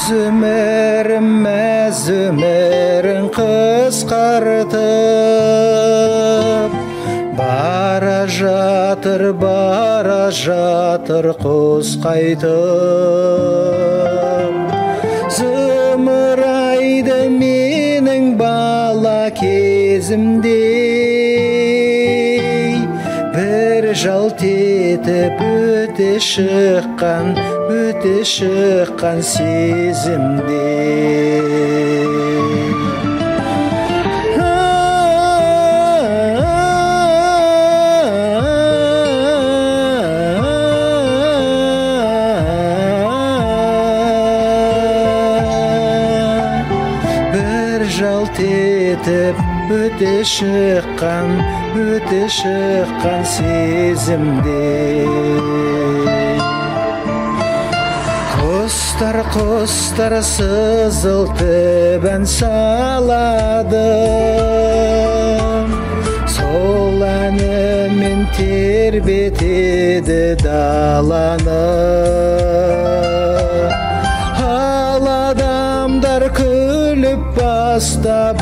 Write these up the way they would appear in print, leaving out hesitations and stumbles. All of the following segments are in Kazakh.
мәз өмірін қысқартып, бара жатыр құс қайтып. Зымырайды менің бала кезімдей, бір жалт етіп өте шыққан сезімдей. Жалт етіп өте шыққан сезімдей. Құстар сызылтып ән салады, сол әнімен тербетеді даланы. Ал адамдар күліп бастап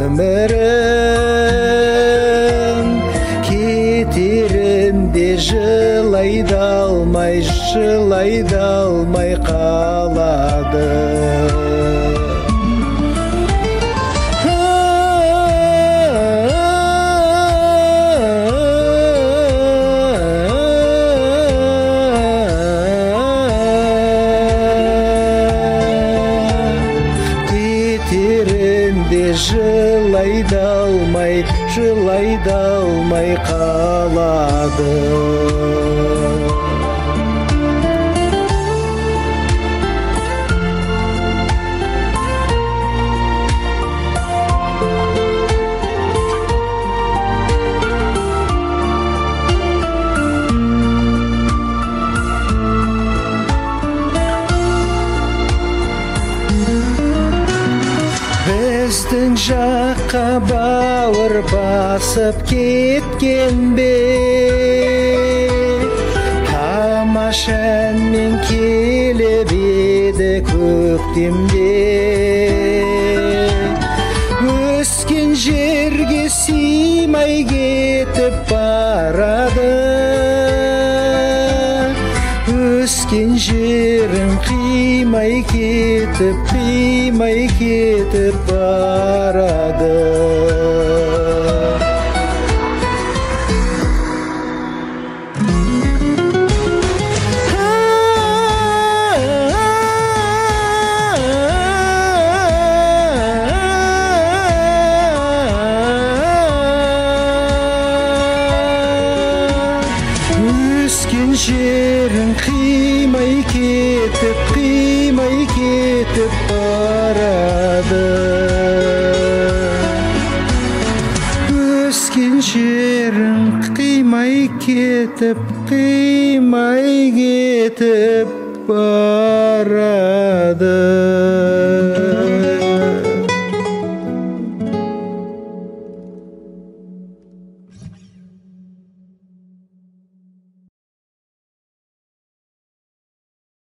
өмірін, кетерінде жылай да алмай қалады. Жылай да алмай қалады. Біздің жаққа бауыр басып кеткен бе, тамаша әнмен келіп еді көктемде. Өскен жерге сыймай кетіп барады, өскен жерін қимай кетіп барады. Өскен жерін қимай кетіп барады. Өскен жерін қимай кетіп барады.